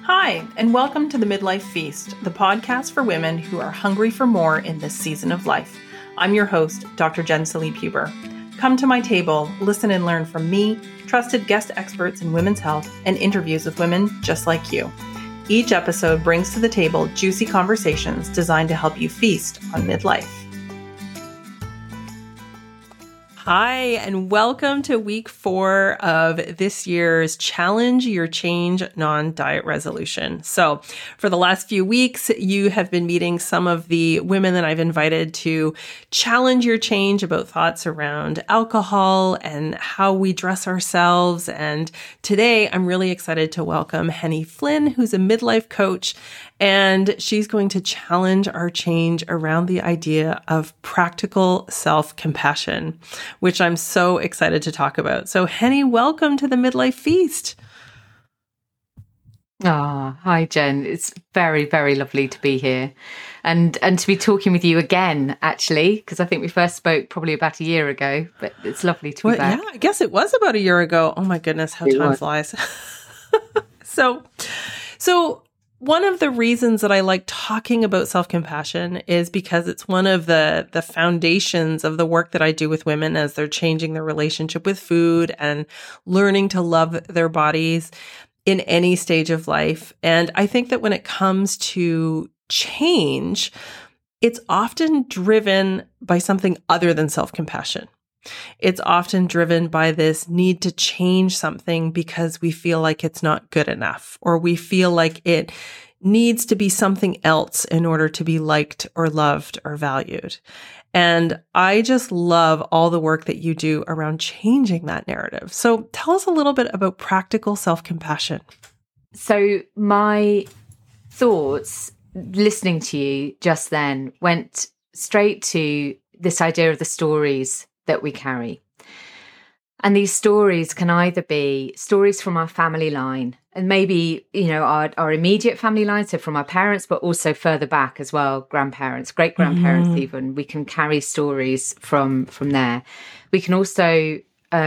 Hi, and welcome to the Midlife Feast, the podcast for women who are hungry for more in this season of life. I'm your host, Dr. Jen Salib-Huber. Come to my table, listen and learn from me, trusted guest experts in women's health, and interviews with women just like you. Each episode brings to the table juicy conversations designed to help you feast on midlife. Hi, and welcome to week 4 of this year's Challenge Your Change Non-Diet Resolution. So for the last few weeks, you have been meeting some of the women that I've invited to challenge your change about thoughts around alcohol and how we dress ourselves. And today I'm really excited to welcome Henny Flynn, who's a midlife coach, and she's going to challenge our change around the idea of practical self-compassion, which I'm so excited to talk about. So Henny, welcome to the Midlife Feast. Hi, Jen. It's very, very lovely to be here and to be talking with you again, actually, because I think we first spoke probably about a year ago, but it's lovely to be back. Yeah, I guess it was about a year ago. Oh my goodness, how time flies. So one of the reasons that I like talking about self-compassion is because it's one of the foundations of the work that I do with women as they're changing their relationship with food and learning to love their bodies in any stage of life. And I think that when it comes to change, it's often driven by something other than self-compassion. It's often driven by this need to change something because we feel like it's not good enough, or we feel like it needs to be something else in order to be liked or loved or valued. And I just love all the work that you do around changing that narrative. So tell us a little bit about practical self-compassion. So my thoughts listening to you just then went straight to this idea of the stories that we carry. And these stories can either be stories from our family line and maybe, our immediate family line, so from our parents, but also further back as well, grandparents, great-grandparents even. We can carry stories from there. We can also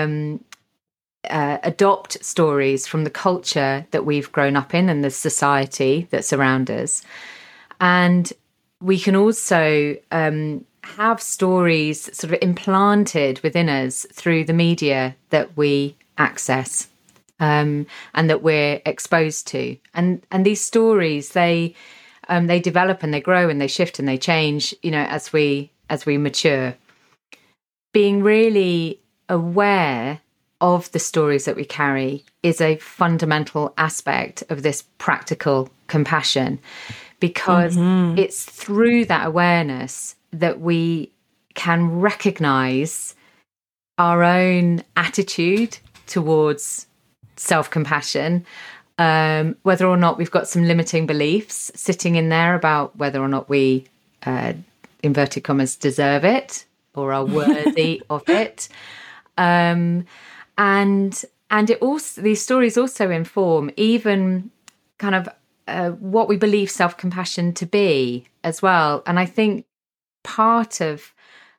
adopt stories from the culture that we've grown up in and the society that surrounds us. And we can also have stories sort of implanted within us through the media that we access and that we're exposed to. And these stories, they develop and they grow and they shift and they change, as we mature. Being really aware of the stories that we carry is a fundamental aspect of this practical compassion, because it's through that awareness that we can recognize our own attitude towards self-compassion, whether or not we've got some limiting beliefs sitting in there about whether or not we, inverted commas, deserve it or are worthy of it. And it also, these stories also inform even kind of what we believe self-compassion to be as well. And I think part of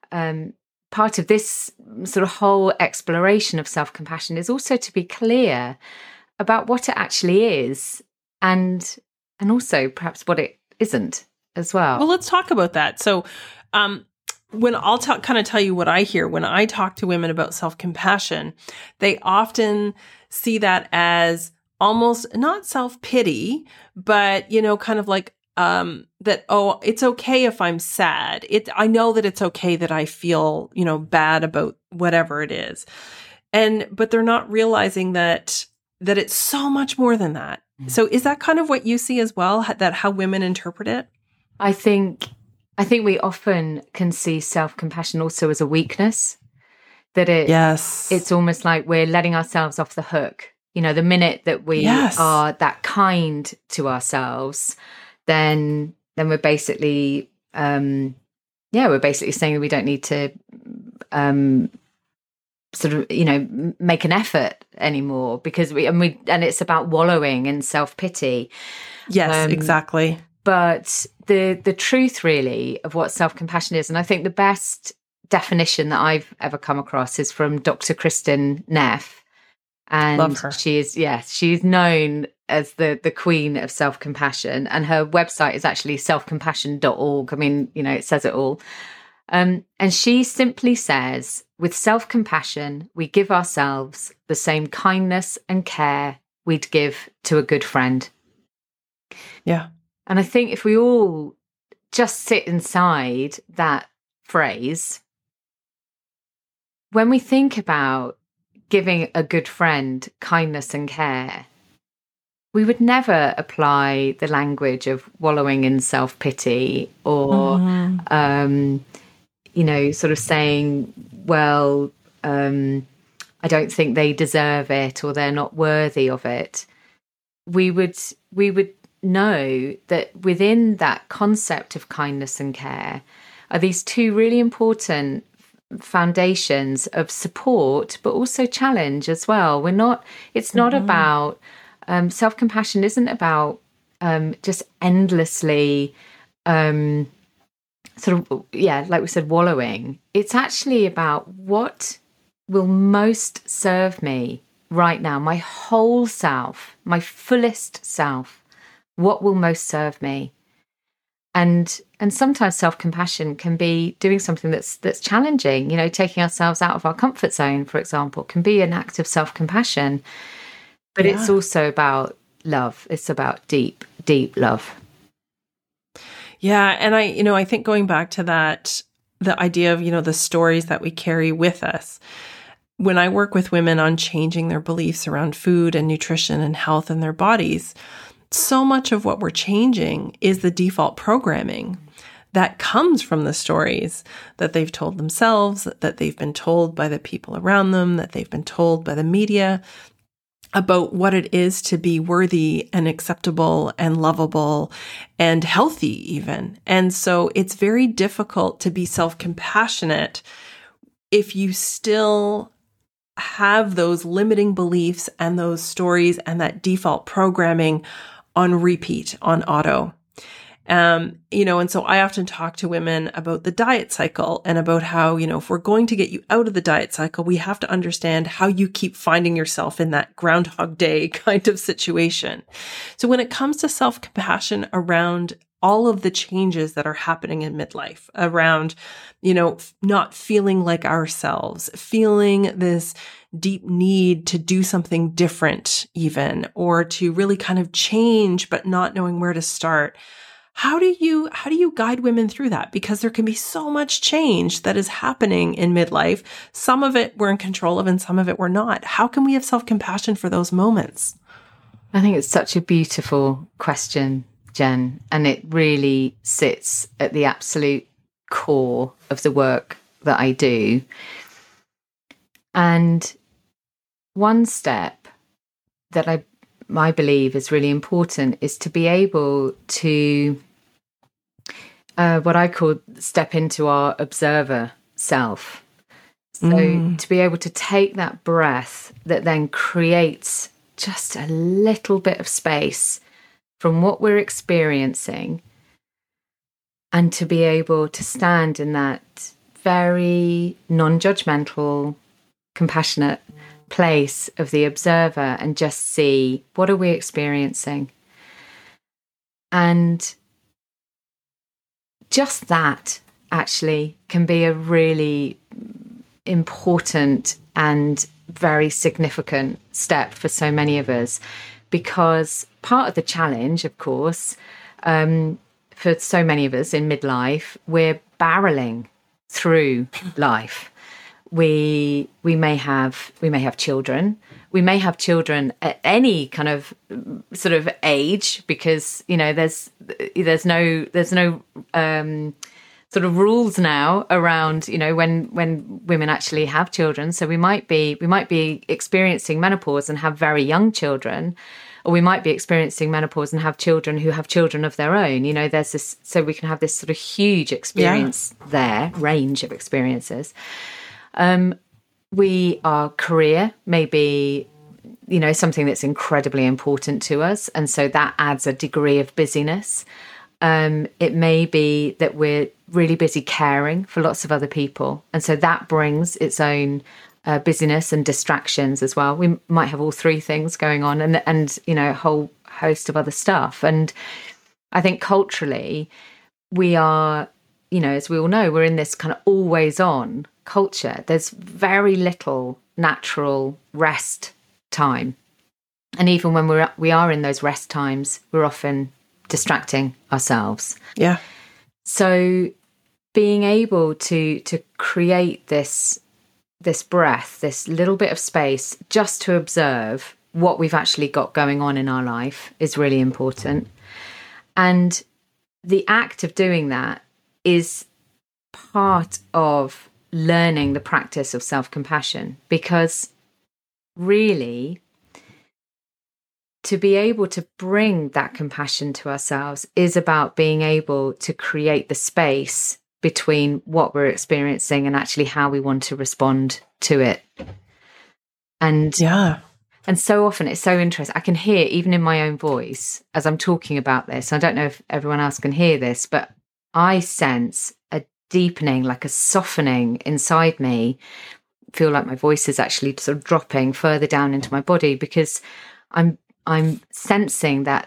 this sort of whole exploration of self-compassion is also to be clear about what it actually is, and also perhaps what it isn't as well. Well, let's talk about that. So, when I'll kind of tell you what I hear when I talk to women about self-compassion, they often see that as almost not self-pity, but kind of like that, oh, it's okay if I'm sad. I know that it's okay that I feel, bad about whatever it is. But they're not realizing that it's so much more than that. So is that kind of what you see as well, that how women interpret it? I think we often can see self-compassion also as a weakness, that it's almost like we're letting ourselves off the hook. The minute that we are that kind to ourselves, then we're basically saying that we don't need to sort of make an effort anymore, because and it's about wallowing in self-pity. Yes, exactly. But the truth really of what self-compassion is, and I think the best definition that I've ever come across is from Dr. Kristin Neff, And Love her. she's known as the queen of self-compassion, and her website is actually selfcompassion.org. I mean, it says it all. And she simply says, with self-compassion, we give ourselves the same kindness and care we'd give to a good friend. Yeah. And I think if we all just sit inside that phrase, when we think about giving a good friend kindness and care, we would never apply the language of wallowing in self-pity or, sort of saying, well, I don't think they deserve it or they're not worthy of it. We would know that within that concept of kindness and care are these two really important foundations of support, but also challenge as well. It's not about, self-compassion isn't about just endlessly like we said, wallowing. It's actually about what will most serve me right now, my whole self, my fullest self. What will most serve me? And sometimes self-compassion can be doing something that's challenging. Taking ourselves out of our comfort zone, for example, can be an act of self-compassion. But it's also about love. It's about deep, deep love. Yeah. And I think going back to that, the idea of, the stories that we carry with us. When I work with women on changing their beliefs around food and nutrition and health in their bodies, so much of what we're changing is the default programming that comes from the stories that they've told themselves, that they've been told by the people around them, that they've been told by the media about what it is to be worthy and acceptable and lovable and healthy even. And so it's very difficult to be self-compassionate if you still have those limiting beliefs and those stories and that default programming on repeat, on auto. And so I often talk to women about the diet cycle and about how, if we're going to get you out of the diet cycle, we have to understand how you keep finding yourself in that Groundhog Day kind of situation. So when it comes to self-compassion around all of the changes that are happening in midlife, around, not feeling like ourselves, feeling this deep need to do something different even, or to really kind of change, but not knowing where to start. How do you guide women through that? Because there can be so much change that is happening in midlife. Some of it we're in control of and some of it we're not. How can we have self-compassion for those moments? I think it's such a beautiful question, Jen, and it really sits at the absolute core of the work that I do. And one step that I believe is really important is to be able to, what I call step into our observer self. So to be able to take that breath that then creates just a little bit of space from what we're experiencing, and to be able to stand in that very non-judgmental, compassionate place of the observer and just see, what are we experiencing? And just that actually can be a really important and very significant step for so many of us, because part of the challenge, of course, for so many of us in midlife, we're barreling through life. We may have children. We may have children at any kind of sort of age, because there's no sort of rules now around when women actually have children. So we might be experiencing menopause and have very young children, or we might be experiencing menopause and have children who have children of their own. There's this, so we can have this sort of huge experience range of experiences. Our career may be, something that's incredibly important to us. And so that adds a degree of busyness. It may be that we're really busy caring for lots of other people. And so that brings its own busyness and distractions as well. We might have all three things going on, and a whole host of other stuff. And I think culturally, we are, as we all know, we're in this kind of always on culture. There's very little natural rest time. And even when we are in those rest times, we're often distracting ourselves. Yeah. So being able to create this breath, this little bit of space just to observe what we've actually got going on in our life is really important. And the act of doing that is part of learning the practice of self-compassion, because really, to be able to bring that compassion to ourselves is about being able to create the space between what we're experiencing and actually how we want to respond to it. And so often it's so interesting. I can hear, even in my own voice, as I'm talking about this, I don't know if everyone else can hear this, but I sense a deepening, like a softening inside me. I feel like my voice is actually sort of dropping further down into my body, because I'm sensing that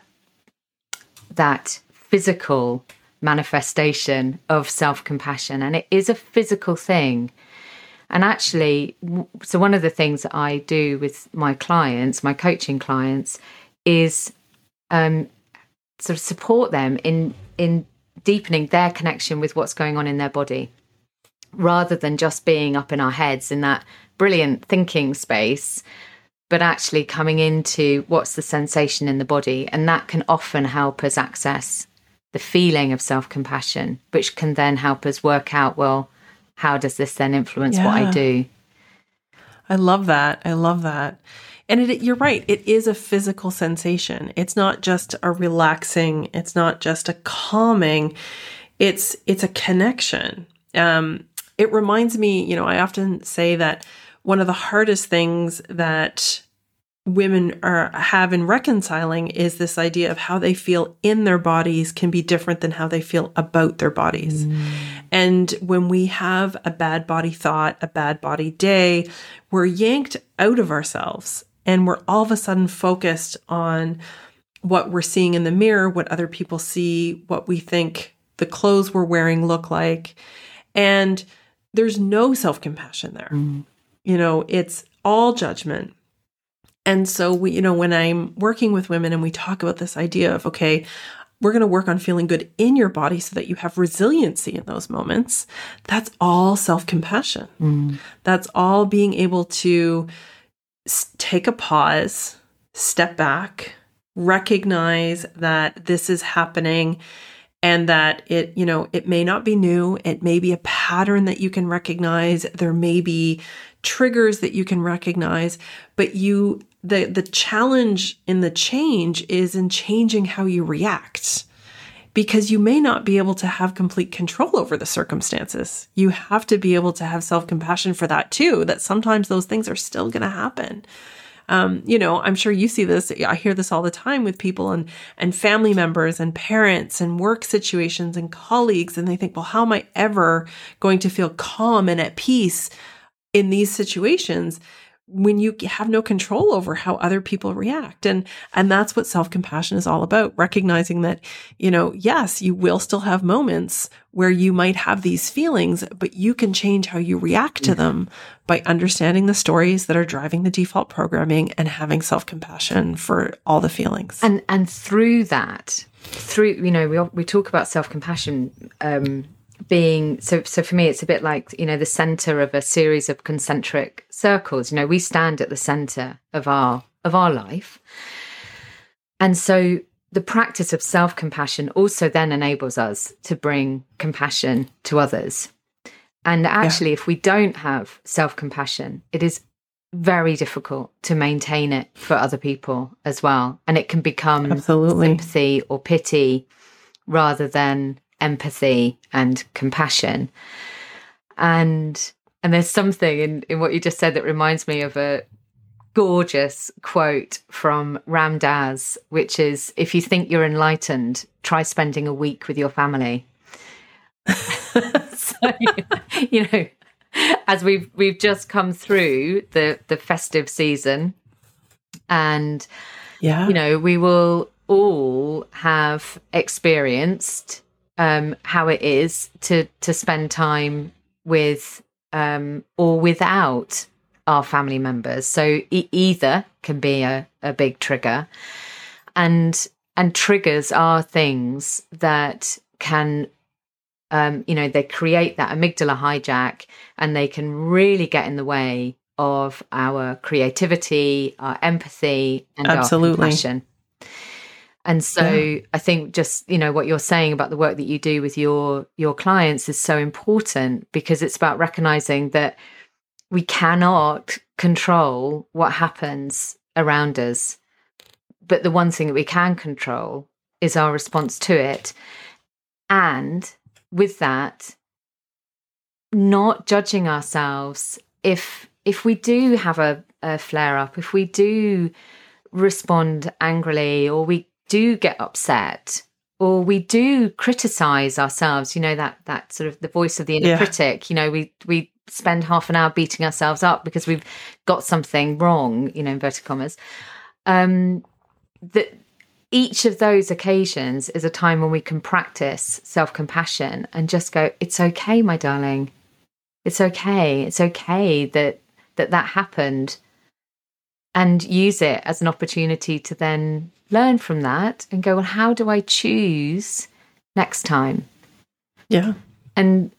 physical manifestation of self-compassion, and it is a physical thing. And actually, so one of the things that I do with my clients, my coaching clients, is sort of support them in deepening their connection with what's going on in their body, rather than just being up in our heads in that brilliant thinking space, but actually coming into what's the sensation in the body. And that can often help us access the feeling of self-compassion, which can then help us work out, well, how does this then influence what I do? I love that. And you're right. It is a physical sensation. It's not just a relaxing. It's not just a calming. It's a connection. It reminds me, I often say that one of the hardest things that women have in reconciling is this idea of how they feel in their bodies can be different than how they feel about their bodies. And when we have a bad body thought, a bad body day, we're yanked out of ourselves, and we're all of a sudden focused on what we're seeing in the mirror, what other people see, what we think the clothes we're wearing look like. And there's no self-compassion there. It's all judgment. And so when I'm working with women and we talk about this idea of, okay, we're going to work on feeling good in your body so that you have resiliency in those moments. That's all self-compassion. That's all being able to take a pause, step back, recognize that this is happening, and that it may not be new. It may be a pattern that you can recognize. There may be triggers that you can recognize, but the challenge in the change is in changing how you react, because you may not be able to have complete control over the circumstances. You have to be able to have self-compassion for that too, that sometimes those things are still going to happen. I'm sure you see this. I hear this all the time with people and family members and parents and work situations and colleagues. And they think, well, how am I ever going to feel calm and at peace in these situations when you have no control over how other people react? And that's what self-compassion is all about, recognizing that, yes, you will still have moments where you might have these feelings, but you can change how you react to them by understanding the stories that are driving the default programming and having self-compassion for all the feelings. And through that, we talk about self-compassion being so for me, it's a bit like the center of a series of concentric circles. We stand at the center of our life, and so the practice of self-compassion also then enables us to bring compassion to others. And actually, if we don't have self-compassion, it is very difficult to maintain it for other people as well, and it can become sympathy or pity rather than empathy and compassion. And there's something in what you just said that reminds me of a gorgeous quote from Ram Dass, which is, if you think you're enlightened, try spending a week with your family. So, as we've just come through the festive season, and we will all have experienced how it is to spend time with or without our family members. So either can be a big trigger, and triggers are things that can they create that amygdala hijack, and they can really get in the way of our creativity, our empathy, and Absolutely. our compassion. And so I think just, what you're saying about the work that you do with your clients is so important, because it's about recognizing that we cannot control what happens around us. But the one thing that we can control is our response to it. And with that, not judging ourselves if we do have a flare up, if we do respond angrily, or we do get upset, or we do criticize ourselves, that sort of the voice of the inner critic, we spend half an hour beating ourselves up because we've got something wrong, inverted commas. That each of those occasions is a time when we can practice self-compassion and just go, it's okay, my darling. It's okay. It's okay that happened. And use it as an opportunity to then learn from that and go, well, how do I choose next time? Yeah. And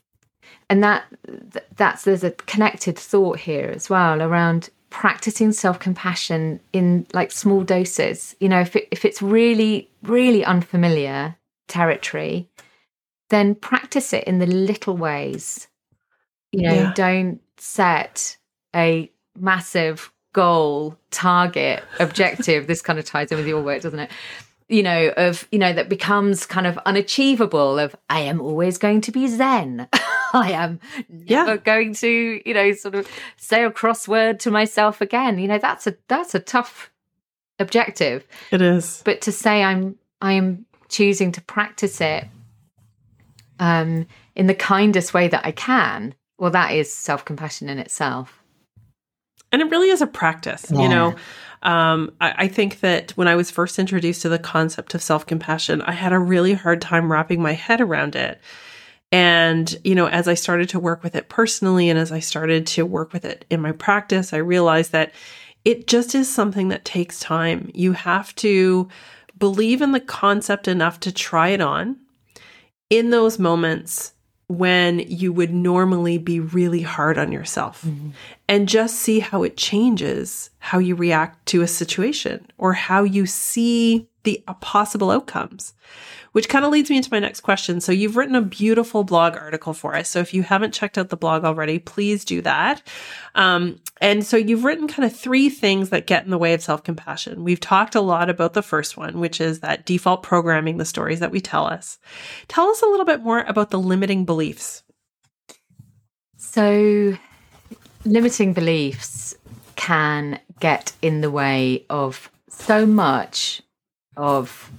that's there's a connected thought here as well around practicing self-compassion in like small doses. If it's really, really unfamiliar territory, then practice it in the little ways. Don't set a massive goal, target, objective. This kind of ties in with your work, doesn't it? That becomes kind of unachievable, of I am always going to be Zen. I am never going to, sort of say a crossword to myself again. That's a tough objective. It is. But to say I am choosing to practice it in the kindest way that I can, well, that is self-compassion in itself. And it really is a practice, I think that when I was first introduced to the concept of self-compassion, I had a really hard time wrapping my head around it. And, as I started to work with it personally, and as I started to work with it in my practice, I realized that it just is something that takes time. You have to believe in the concept enough to try it on in those moments when you would normally be really hard on yourself, and just see how it changes how you react to a situation or how you see the possible outcomes, which kind of leads me into my next question. So you've written a beautiful blog article for us. So if you haven't checked out the blog already, please do that. And so you've written kind of 3 things that get in the way of self-compassion. We've talked a lot about the first one, which is that default programming, the stories that we tell us. Tell us a little bit more about the limiting beliefs. So limiting beliefs can get in the way of so much of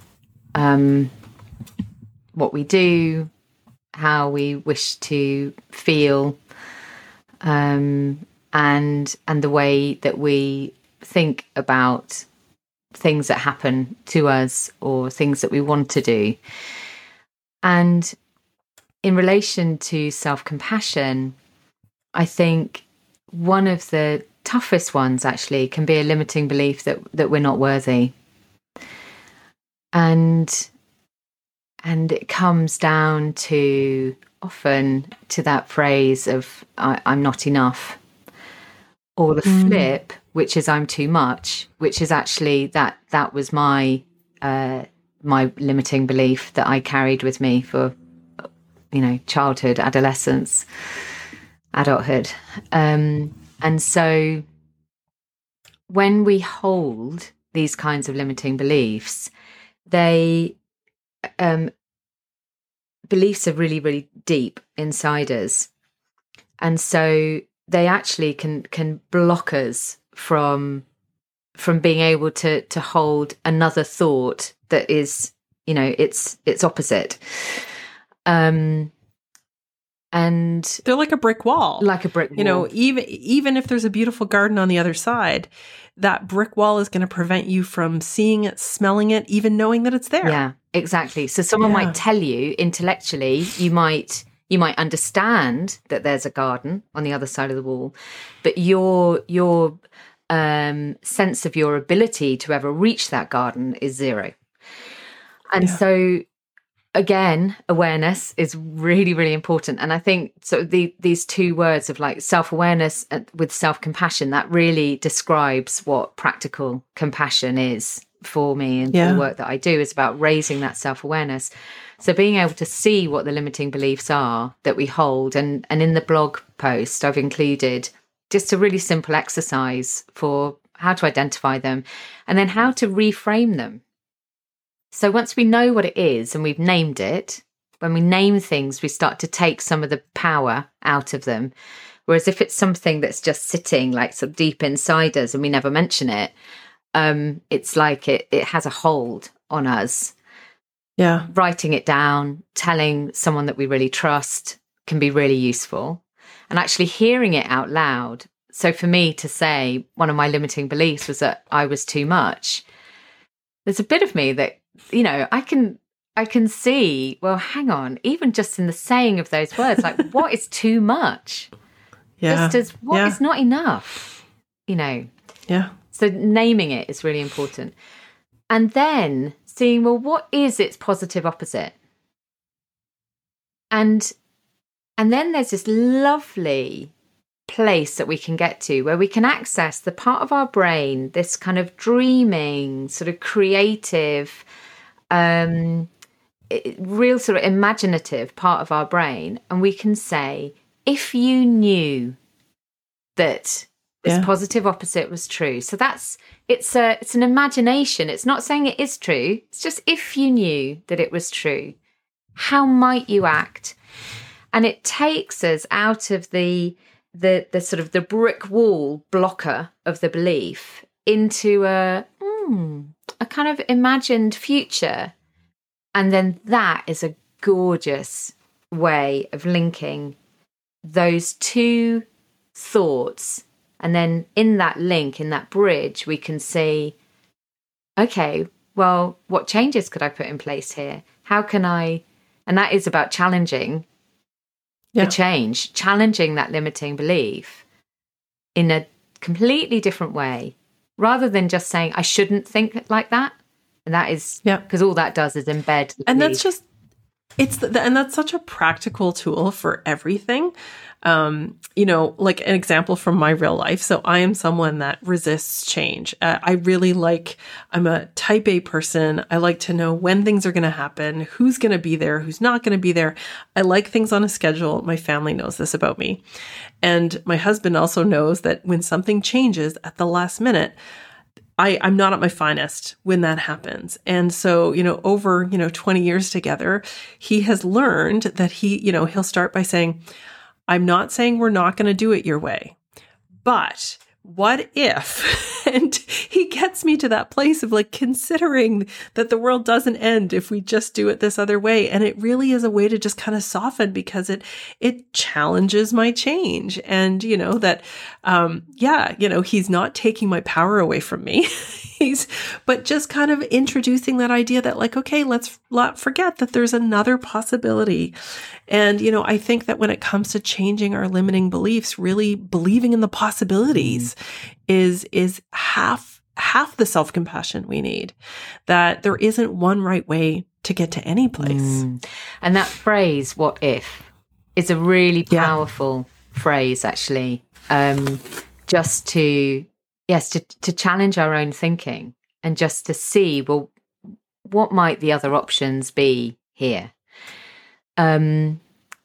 what we do, how we wish to feel, and the way that we think about things that happen to us or things that we want to do. And in relation to self-compassion, I think one of the toughest ones actually can be a limiting belief that we're not worthy. And it comes down to often to that phrase of I'm not enough, or the flip, which is I'm too much, which is actually that was my limiting belief that I carried with me for childhood, adolescence, adulthood. And so when we hold these kinds of limiting beliefs, they beliefs are really, really deep inside us. And so they actually can block us from being able to hold another thought that is, its opposite. And they're like a brick wall. Like a brick wall. You know, even if there's a beautiful garden on the other side, that brick wall is going to prevent you from seeing it, smelling it, even knowing that it's there. Yeah, exactly. So someone might tell you intellectually, you might understand that there's a garden on the other side of the wall, but your sense of your ability to ever reach that garden is zero. And so again, awareness is really, really important. And I think so these two words of like self-awareness with self-compassion, that really describes what practical compassion is for me. And the work that I do is about raising that self-awareness. So being able to see what the limiting beliefs are that we hold. And in the blog post, I've included just a really simple exercise for how to identify them and then how to reframe them. So once we know what it is and we've named it, when we name things, we start to take some of the power out of them. Whereas if it's something that's just sitting like sort of deep inside us and we never mention it, it's like it has a hold on us. Yeah. Writing it down, telling someone that we really trust can be really useful. And actually hearing it out loud. So for me to say one of my limiting beliefs was that I was too much. There's a bit of me that, you know, I can see, well, hang on, even just in the saying of those words, like what is too much? Just as what is not enough, you know? Yeah. So naming it is really important. And then seeing, well, what is its positive opposite? And then there's this lovely place that we can get to where we can access the part of our brain, this kind of dreaming, sort of creative, real sort of imaginative part of our brain. And we can say, if you knew that this positive opposite was true. So it's an imagination. It's not saying it is true. It's just if you knew that it was true, how might you act? And it takes us out of the sort of the brick wall blocker of the belief into a kind of imagined future. And then that is a gorgeous way of linking those two thoughts. And then in that link, in that bridge, we can see, okay, well, what changes could I put in place here? How can I, and that is about challenging the change, challenging that limiting belief in a completely different way, rather than just saying, I shouldn't think like that. And that is, because all that does is embed. And that's just, and that's such a practical tool for everything. You know, like an example from my real life. So I am someone that resists change. I'm a type A person. I like to know when things are going to happen, who's going to be there, who's not going to be there. I like things on a schedule. My family knows this about me. And my husband also knows that when something changes at the last minute, I'm not at my finest when that happens. And so, you know, over, 20 years together, he has learned that he'll start by saying, I'm not saying we're not going to do it your way, but what if? And he gets me to that place of like considering that the world doesn't end if we just do it this other way. And it really is a way to just kind of soften, because it challenges my change. And, he's not taking my power away from me. But just kind of introducing that idea that like, okay, let's not forget that there's another possibility. And, I think that when it comes to changing our limiting beliefs, really believing in the possibilities is half the self-compassion we need, that there isn't one right way to get to any place. And that phrase, what if, is a really powerful phrase, actually, just to challenge our own thinking and just to see, well, what might the other options be here? And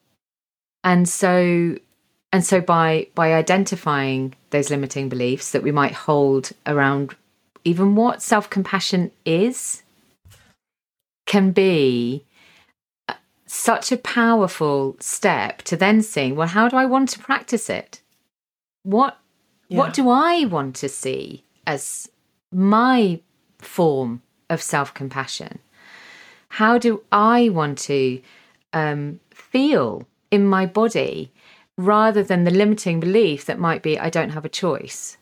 so by identifying those limiting beliefs that we might hold around even what self-compassion is, can be such a powerful step to then seeing, well, how do I want to practice it? What do I want to see as my form of self-compassion? How do I want to feel in my body, rather than the limiting belief that might be, I don't have a choice.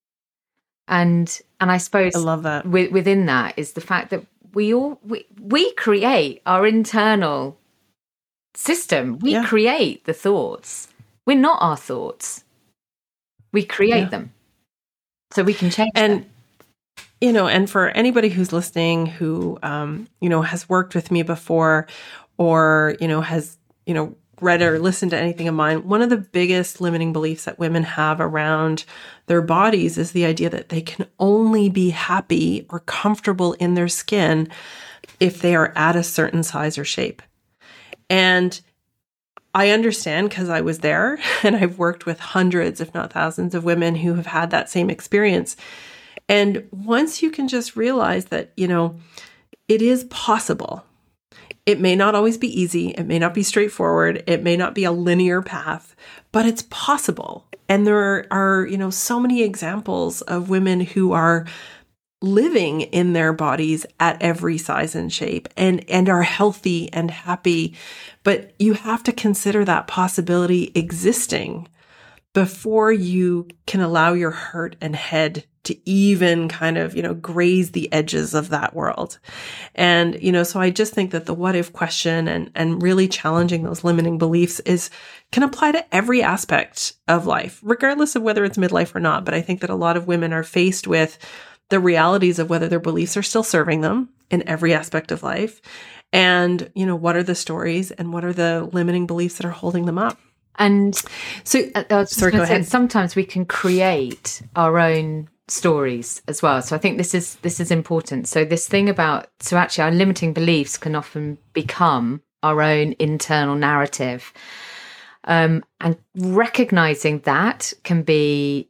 And I suppose I love that. Within that is the fact that we create our internal system. We create the thoughts. We're not our thoughts. We create them. So we can change them. And for anybody who's listening who, has worked with me before or, has, read or listened to anything of mine, one of the biggest limiting beliefs that women have around their bodies is the idea that they can only be happy or comfortable in their skin if they are at a certain size or shape. And I understand because I was there and I've worked with hundreds, if not thousands of women who have had that same experience. And once you can just realize that, it is possible. It may not always be easy. It may not be straightforward. It may not be a linear path, but it's possible. And there are, so many examples of women who are living in their bodies at every size and shape and are healthy and happy. But you have to consider that possibility existing before you can allow your heart and head to even kind of, graze the edges of that world. And, so I just think that the what if question and really challenging those limiting beliefs can apply to every aspect of life, regardless of whether it's midlife or not. But I think that a lot of women are faced with the realities of whether their beliefs are still serving them in every aspect of life. And, what are the stories and what are the limiting beliefs that are holding them up? And so, sorry, go ahead. Sometimes we can create our own stories as well. So I think this is important. So this thing so actually our limiting beliefs can often become our own internal narrative. And recognizing that can be,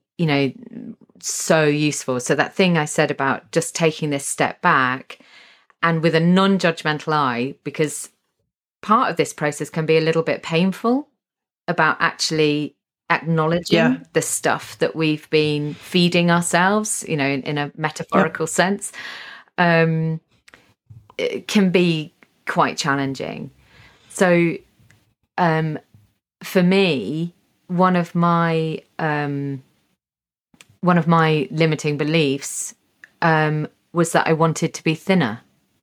so useful. So that thing I said about just taking this step back and with a non-judgmental eye, because part of this process can be a little bit painful about actually acknowledging the stuff that we've been feeding ourselves, in a metaphorical sense, it can be quite challenging. So for me, one of my limiting beliefs was that I wanted to be thinner.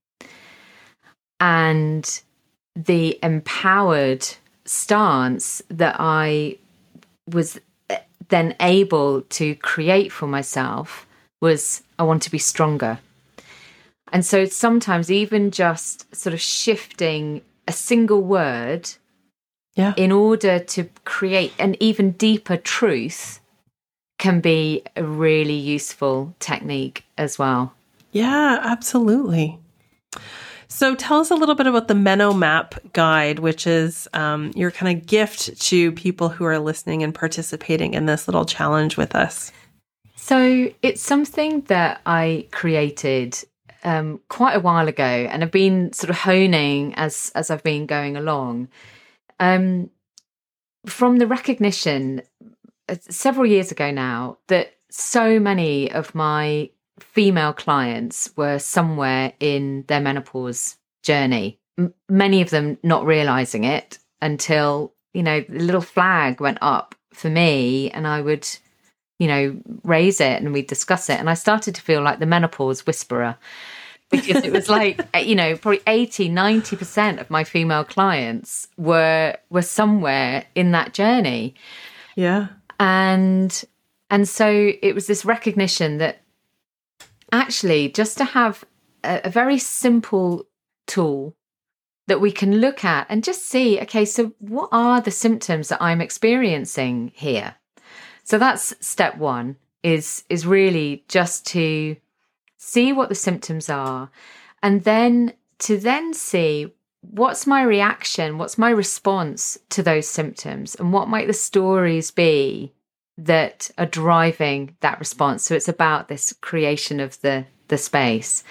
And the empowered stance that I was then able to create for myself was, I want to be stronger. And so sometimes even just sort of shifting a single word in order to create an even deeper truth can be a really useful technique as well. Yeah, absolutely. So tell us a little bit about the MenoMap guide, which is your kind of gift to people who are listening and participating in this little challenge with us. So it's something that I created quite a while ago and I've been sort of honing as I've been going along. From the recognition several years ago now that so many of my female clients were somewhere in their menopause journey, many of them not realizing it until, the little flag went up for me and I would, raise it and we'd discuss it. And I started to feel like the menopause whisperer because it was like, probably 80-90% of my female clients were somewhere in that journey. Yeah. And so it was this recognition that actually just to have a very simple tool that we can look at and just see, okay, so what are the symptoms that I'm experiencing here? So that's step one, is really just to see what the symptoms are and then to see what's my reaction, what's my response to those symptoms and what might the stories be that are driving that response. So it's about this creation of the space.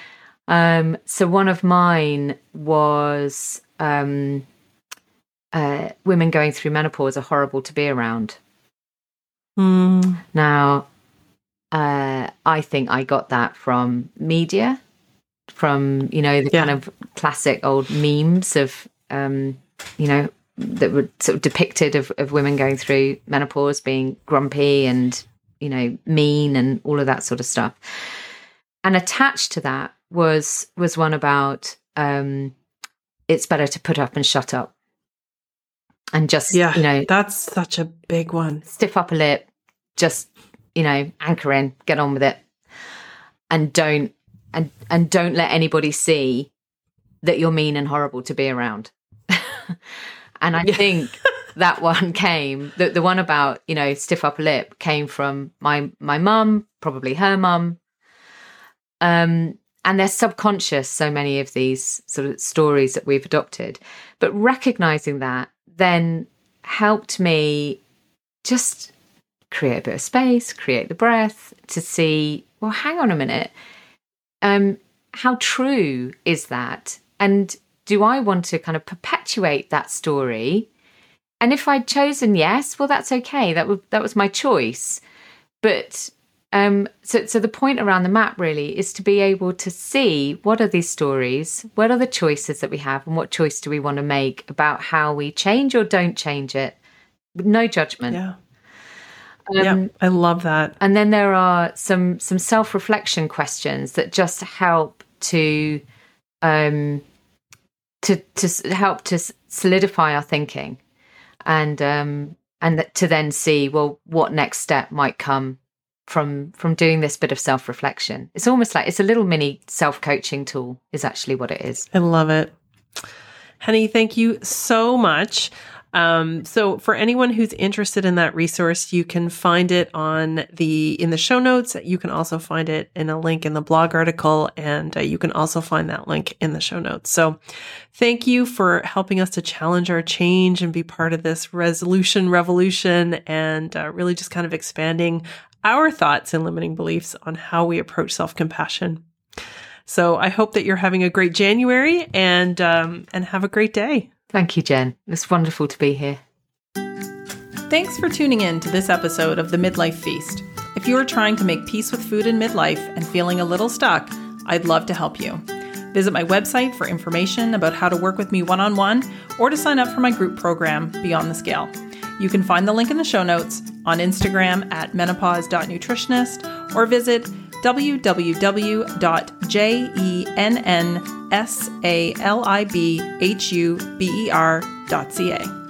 So one of mine was women going through menopause are horrible to be around. Now, I think I got that from media, from, the kind of classic old memes of, that were sort of depicted of women going through menopause being grumpy and, mean and all of that sort of stuff. And attached to that was one about it's better to put up and shut up. And just, that's such a big one. Stiff upper lip, just, anchor in, get on with it. And don't let anybody see that you're mean and horrible to be around. And I think that one came, the one about, stiff upper lip came from my mum, probably her mum. And they're subconscious, so many of these sort of stories that we've adopted. But recognizing that then helped me just create a bit of space, create the breath to see, well, hang on a minute. How true is that? And do I want to kind of perpetuate that story? And if I'd chosen yes, well, that's okay. That was my choice. But so the point around the map really is to be able to see what are these stories, what are the choices that we have, and what choice do we want to make about how we change or don't change it. No judgment. Yeah. I love that. And then there are some self-reflection questions that just help to help to solidify our thinking, and to then see, well, what next step might come from doing this bit of self-reflection. It's almost like it's a little mini self-coaching tool is actually what it is. I love it. Henny, thank you so much. So for anyone who's interested in that resource, you can find it in the show notes. You can also find it in a link in the blog article, and you can also find that link in the show notes. So thank you for helping us to challenge our change and be part of this resolution revolution, and really just kind of expanding our thoughts and limiting beliefs on how we approach self-compassion. So I hope that you're having a great January and have a great day. Thank you, Jen. It's wonderful to be here. Thanks for tuning in to this episode of The Midlife Feast. If you are trying to make peace with food in midlife and feeling a little stuck, I'd love to help you. Visit my website for information about how to work with me one-on-one or to sign up for my group program, Beyond the Scale. You can find the link in the show notes, on Instagram at menopause.nutritionist, or visit www.jennsalibhuber.ca.